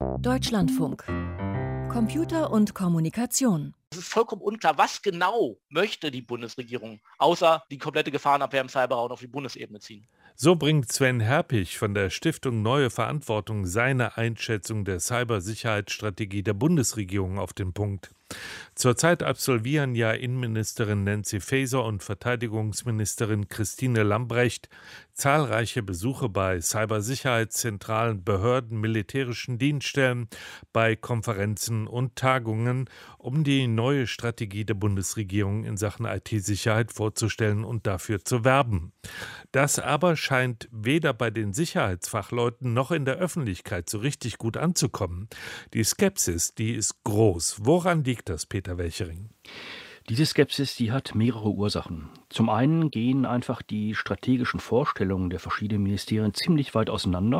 Deutschlandfunk. Computer und Kommunikation. Es ist vollkommen unklar, was genau möchte die Bundesregierung, außer die komplette Gefahrenabwehr im Cyberraum auf die Bundesebene ziehen. So bringt Sven Herpich von der Stiftung Neue Verantwortung seine Einschätzung der Cybersicherheitsstrategie der Bundesregierung auf den Punkt. Zurzeit absolvieren ja Innenministerin Nancy Faeser und Verteidigungsministerin Christine Lambrecht zahlreiche Besuche bei Cybersicherheitszentralen, Behörden, militärischen Dienststellen, bei Konferenzen und Tagungen, um die neue Strategie der Bundesregierung in Sachen IT-Sicherheit vorzustellen und dafür zu werben. Das aber scheint weder bei den Sicherheitsfachleuten noch in der Öffentlichkeit so richtig gut anzukommen. Die Skepsis, die ist groß. Woran liegt das, Peter Welchering? Diese Skepsis, die hat mehrere Ursachen. Zum einen gehen einfach die strategischen Vorstellungen der verschiedenen Ministerien ziemlich weit auseinander.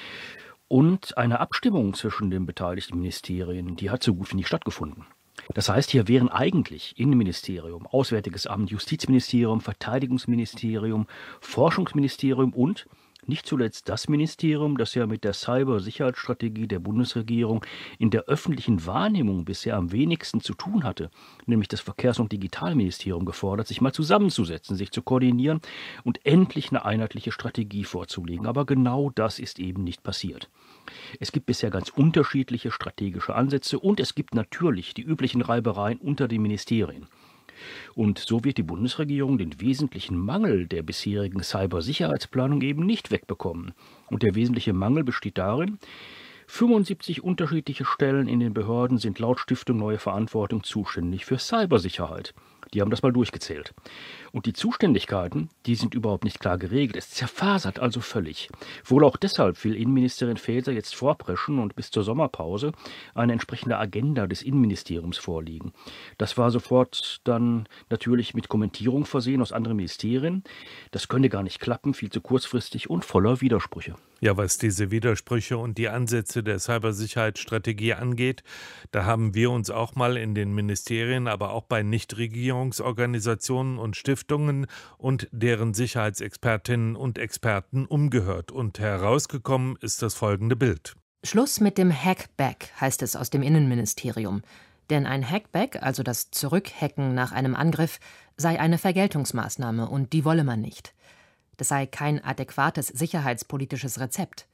Und eine Abstimmung zwischen den beteiligten Ministerien, die hat so gut wie nicht stattgefunden. Das heißt, hier wären eigentlich Innenministerium, Auswärtiges Amt, Justizministerium, Verteidigungsministerium, Forschungsministerium und nicht zuletzt das Ministerium, das ja mit der Cybersicherheitsstrategie der Bundesregierung in der öffentlichen Wahrnehmung bisher am wenigsten zu tun hatte, nämlich das Verkehrs- und Digitalministerium, gefordert, sich mal zusammenzusetzen, sich zu koordinieren und endlich eine einheitliche Strategie vorzulegen. Aber genau das ist eben nicht passiert. Es gibt bisher ganz unterschiedliche strategische Ansätze und es gibt natürlich die üblichen Reibereien unter den Ministerien. Und so wird die Bundesregierung den wesentlichen Mangel der bisherigen Cybersicherheitsplanung eben nicht wegbekommen. Und der wesentliche Mangel besteht darin, 75 unterschiedliche Stellen in den Behörden sind laut Stiftung Neue Verantwortung zuständig für Cybersicherheit. Die haben das mal durchgezählt. Und die Zuständigkeiten, die sind überhaupt nicht klar geregelt. Es zerfasert also völlig. Wohl auch deshalb will Innenministerin Faeser jetzt vorpreschen und bis zur Sommerpause eine entsprechende Agenda des Innenministeriums vorlegen. Das war sofort dann natürlich mit Kommentierung versehen aus anderen Ministerien. Das könnte gar nicht klappen, viel zu kurzfristig und voller Widersprüche. Ja, was diese Widersprüche und die Ansätze der Cybersicherheitsstrategie angeht, da haben wir uns auch mal in den Ministerien, aber auch bei Nichtregierungsorganisationen und Stiftungen und deren Sicherheitsexpertinnen und Experten umgehört. Und herausgekommen ist das folgende Bild. Schluss mit dem Hackback, heißt es aus dem Innenministerium. Denn ein Hackback, also das Zurückhacken nach einem Angriff, sei eine Vergeltungsmaßnahme und die wolle man nicht. Das sei kein adäquates sicherheitspolitisches Rezept.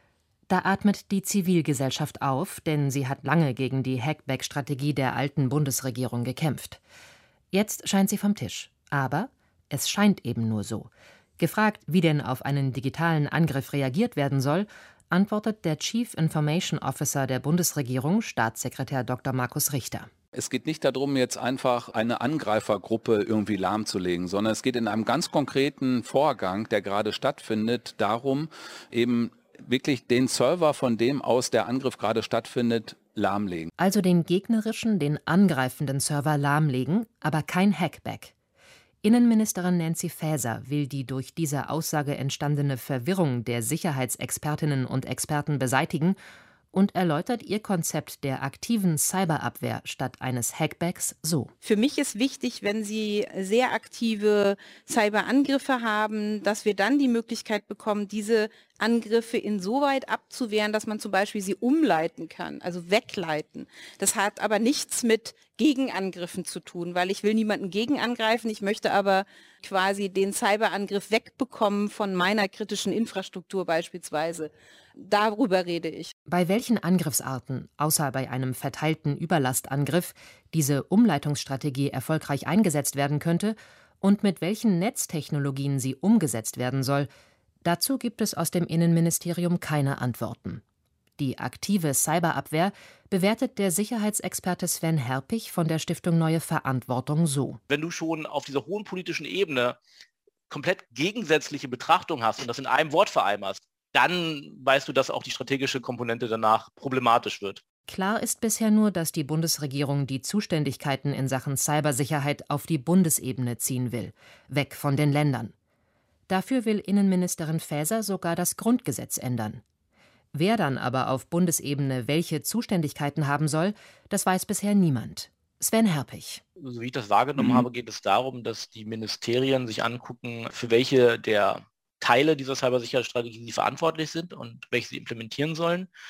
Da atmet die Zivilgesellschaft auf, denn sie hat lange gegen die Hackback-Strategie der alten Bundesregierung gekämpft. Jetzt scheint sie vom Tisch. Aber es scheint eben nur so. Gefragt, wie denn auf einen digitalen Angriff reagiert werden soll, antwortet der Chief Information Officer der Bundesregierung, Staatssekretär Dr. Markus Richter. Es geht nicht darum, jetzt einfach eine Angreifergruppe irgendwie lahmzulegen, sondern es geht in einem ganz konkreten Vorgang, der gerade stattfindet, darum, eben wirklich den Server, von dem aus der Angriff gerade stattfindet, lahmlegen. Also den gegnerischen, den angreifenden Server lahmlegen, aber kein Hackback. Innenministerin Nancy Faeser will die durch diese Aussage entstandene Verwirrung der Sicherheitsexpertinnen und Experten beseitigen und erläutert ihr Konzept der aktiven Cyberabwehr statt eines Hackbacks so. Für mich ist wichtig, wenn Sie sehr aktive Cyberangriffe haben, dass wir dann die Möglichkeit bekommen, diese Angriffe insoweit abzuwehren, dass man zum Beispiel sie umleiten kann, also wegleiten. Das hat aber nichts mit Gegenangriffen zu tun, weil ich will niemanden gegenangreifen, ich möchte aber quasi den Cyberangriff wegbekommen von meiner kritischen Infrastruktur beispielsweise. Darüber rede ich. Bei welchen Angriffsarten, außer bei einem verteilten Überlastangriff, diese Umleitungsstrategie erfolgreich eingesetzt werden könnte und mit welchen Netztechnologien sie umgesetzt werden soll, dazu gibt es aus dem Innenministerium keine Antworten. Die aktive Cyberabwehr bewertet der Sicherheitsexperte Sven Herpich von der Stiftung Neue Verantwortung so. Wenn du schon auf dieser hohen politischen Ebene komplett gegensätzliche Betrachtung hast und das in einem Wort vereinbarst, dann weißt du, dass auch die strategische Komponente danach problematisch wird. Klar ist bisher nur, dass die Bundesregierung die Zuständigkeiten in Sachen Cybersicherheit auf die Bundesebene ziehen will, weg von den Ländern. Dafür will Innenministerin Faeser sogar das Grundgesetz ändern. Wer dann aber auf Bundesebene welche Zuständigkeiten haben soll, das weiß bisher niemand. Sven Herpich. So wie ich das wahrgenommen habe, geht es darum, dass die Ministerien sich angucken, für welche der Teile dieser Cybersicherheitsstrategie sie verantwortlich sind und welche sie implementieren sollen.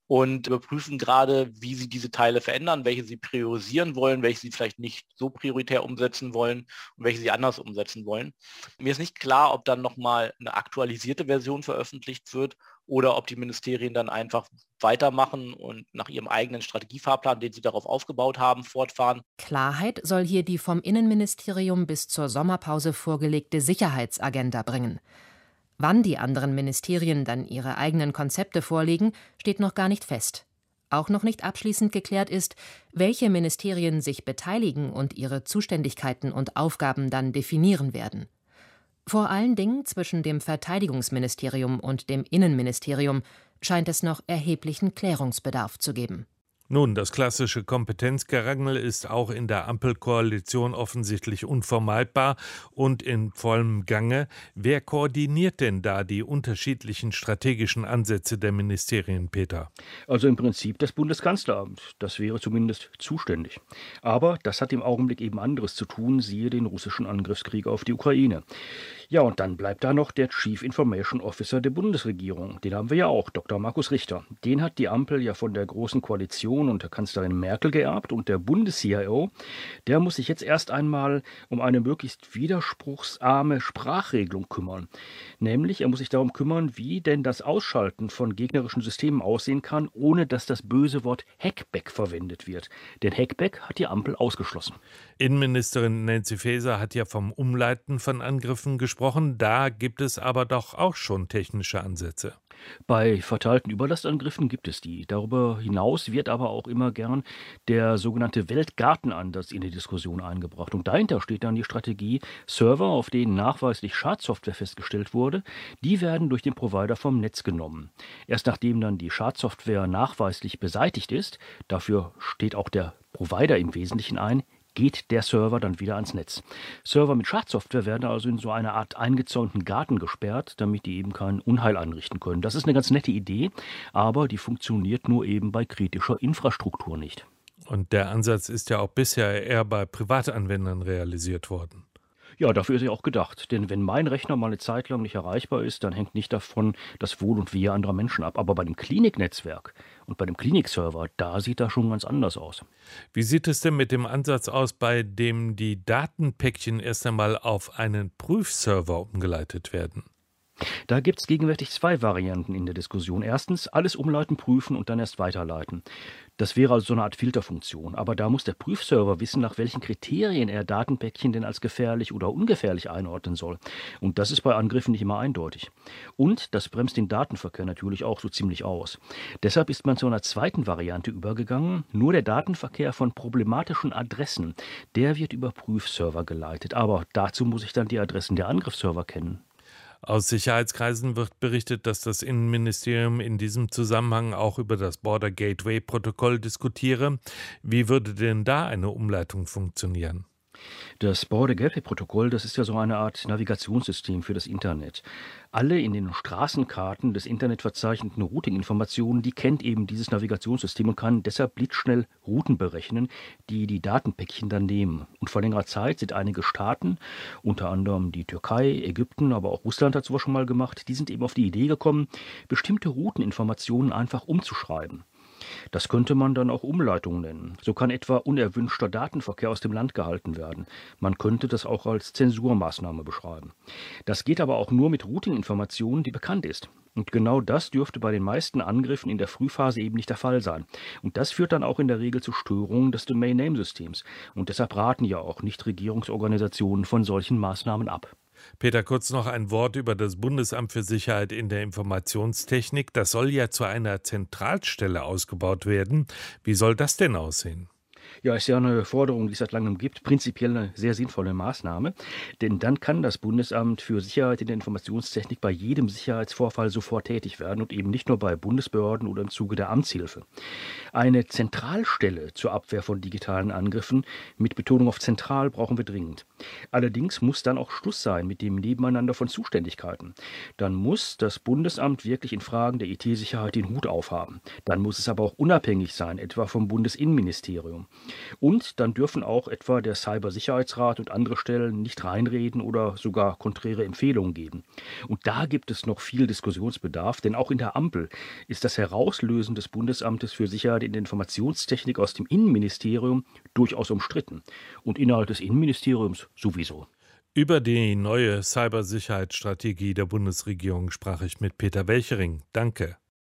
und überprüfen gerade, wie sie diese Teile verändern, welche sie priorisieren wollen, welche sie vielleicht nicht so prioritär umsetzen wollen und welche sie anders umsetzen wollen. Mir ist nicht klar, ob dann nochmal eine aktualisierte Version veröffentlicht wird oder ob die Ministerien dann einfach weitermachen und nach ihrem eigenen Strategiefahrplan, den sie darauf aufgebaut haben, fortfahren. Klarheit soll hier die vom Innenministerium bis zur Sommerpause vorgelegte Sicherheitsagenda bringen. Wann die anderen Ministerien dann ihre eigenen Konzepte vorlegen, steht noch gar nicht fest. Auch noch nicht abschließend geklärt ist, welche Ministerien sich beteiligen und ihre Zuständigkeiten und Aufgaben dann definieren werden. Vor allen Dingen zwischen dem Verteidigungsministerium und dem Innenministerium scheint es noch erheblichen Klärungsbedarf zu geben. Nun, das klassische Kompetenzgerangel ist auch in der Ampelkoalition offensichtlich unvermeidbar und in vollem Gange. Wer koordiniert denn da die unterschiedlichen strategischen Ansätze der Ministerien, Peter? Also im Prinzip das Bundeskanzleramt. Das wäre zumindest zuständig. Aber das hat im Augenblick eben anderes zu tun, siehe den russischen Angriffskrieg auf die Ukraine. Ja, und dann bleibt da noch der Chief Information Officer der Bundesregierung. Den haben wir ja auch, Dr. Markus Richter. Den hat die Ampel ja von der Großen Koalition unter Kanzlerin Merkel geerbt. Und der Bundes-CIO, der muss sich jetzt erst einmal um eine möglichst widerspruchsarme Sprachregelung kümmern. Nämlich, er muss sich darum kümmern, wie denn das Ausschalten von gegnerischen Systemen aussehen kann, ohne dass das böse Wort Hackback verwendet wird. Denn Hackback hat die Ampel ausgeschlossen. Innenministerin Nancy Faeser hat ja vom Umleiten von Angriffen gesprochen. Da gibt es aber doch auch schon technische Ansätze. Bei verteilten Überlastangriffen gibt es die. Darüber hinaus wird aber auch immer gern der sogenannte Weltgartenansatz in die Diskussion eingebracht. Und dahinter steht dann die Strategie, Server, auf denen nachweislich Schadsoftware festgestellt wurde, die werden durch den Provider vom Netz genommen. Erst nachdem dann die Schadsoftware nachweislich beseitigt ist, dafür steht auch der Provider im Wesentlichen ein, geht der Server dann wieder ans Netz. Server mit Schadsoftware werden also in so eine Art eingezäunten Garten gesperrt, damit die eben kein Unheil anrichten können. Das ist eine ganz nette Idee, aber die funktioniert nur eben bei kritischer Infrastruktur nicht. Und der Ansatz ist ja auch bisher eher bei Privatanwendern realisiert worden. Ja, dafür ist er auch gedacht. Denn wenn mein Rechner mal eine Zeit lang nicht erreichbar ist, dann hängt nicht davon das Wohl und Wehe anderer Menschen ab. Aber bei dem Kliniknetzwerk und bei dem Klinikserver, da sieht das schon ganz anders aus. Wie sieht es denn mit dem Ansatz aus, bei dem die Datenpäckchen erst einmal auf einen Prüfserver umgeleitet werden? Da gibt es gegenwärtig zwei Varianten in der Diskussion. Erstens, alles umleiten, prüfen und dann erst weiterleiten. Das wäre also so eine Art Filterfunktion. Aber da muss der Prüfserver wissen, nach welchen Kriterien er Datenpäckchen denn als gefährlich oder ungefährlich einordnen soll. Und das ist bei Angriffen nicht immer eindeutig. Und das bremst den Datenverkehr natürlich auch so ziemlich aus. Deshalb ist man zu einer zweiten Variante übergegangen. Nur der Datenverkehr von problematischen Adressen, der wird über Prüfserver geleitet. Aber dazu muss ich dann die Adressen der Angriffsserver kennen. Aus Sicherheitskreisen wird berichtet, dass das Innenministerium in diesem Zusammenhang auch über das Border Gateway Protokoll diskutiere. Wie würde denn da eine Umleitung funktionieren? Das Border Gateway Protokoll, das ist ja so eine Art Navigationssystem für das Internet. Alle in den Straßenkarten des Internet verzeichneten Routing-Informationen, die kennt eben dieses Navigationssystem und kann deshalb blitzschnell Routen berechnen, die die Datenpäckchen dann nehmen. Und vor längerer Zeit sind einige Staaten, unter anderem die Türkei, Ägypten, aber auch Russland hat sowas schon mal gemacht, die sind eben auf die Idee gekommen, bestimmte Routeninformationen einfach umzuschreiben. Das könnte man dann auch Umleitung nennen. So kann etwa unerwünschter Datenverkehr aus dem Land gehalten werden. Man könnte das auch als Zensurmaßnahme beschreiben. Das geht aber auch nur mit Routing-Informationen, die bekannt ist. Und genau das dürfte bei den meisten Angriffen in der Frühphase eben nicht der Fall sein. Und das führt dann auch in der Regel zu Störungen des Domain-Name-Systems. Und deshalb raten ja auch Nichtregierungsorganisationen von solchen Maßnahmen ab. Peter, kurz noch ein Wort über das Bundesamt für Sicherheit in der Informationstechnik. Das soll ja zu einer Zentralstelle ausgebaut werden. Wie soll das denn aussehen? Ja, ist ja eine Forderung, die es seit langem gibt, prinzipiell eine sehr sinnvolle Maßnahme, denn dann kann das Bundesamt für Sicherheit in der Informationstechnik bei jedem Sicherheitsvorfall sofort tätig werden und eben nicht nur bei Bundesbehörden oder im Zuge der Amtshilfe. Eine Zentralstelle zur Abwehr von digitalen Angriffen, mit Betonung auf zentral, brauchen wir dringend. Allerdings muss dann auch Schluss sein mit dem Nebeneinander von Zuständigkeiten. Dann muss das Bundesamt wirklich in Fragen der IT-Sicherheit den Hut aufhaben. Dann muss es aber auch unabhängig sein, etwa vom Bundesinnenministerium. Und dann dürfen auch etwa der Cybersicherheitsrat und andere Stellen nicht reinreden oder sogar konträre Empfehlungen geben. Und da gibt es noch viel Diskussionsbedarf, denn auch in der Ampel ist das Herauslösen des Bundesamtes für Sicherheit in der Informationstechnik aus dem Innenministerium durchaus umstritten. Und innerhalb des Innenministeriums sowieso. Über die neue Cybersicherheitsstrategie der Bundesregierung sprach ich mit Peter Welchering. Danke.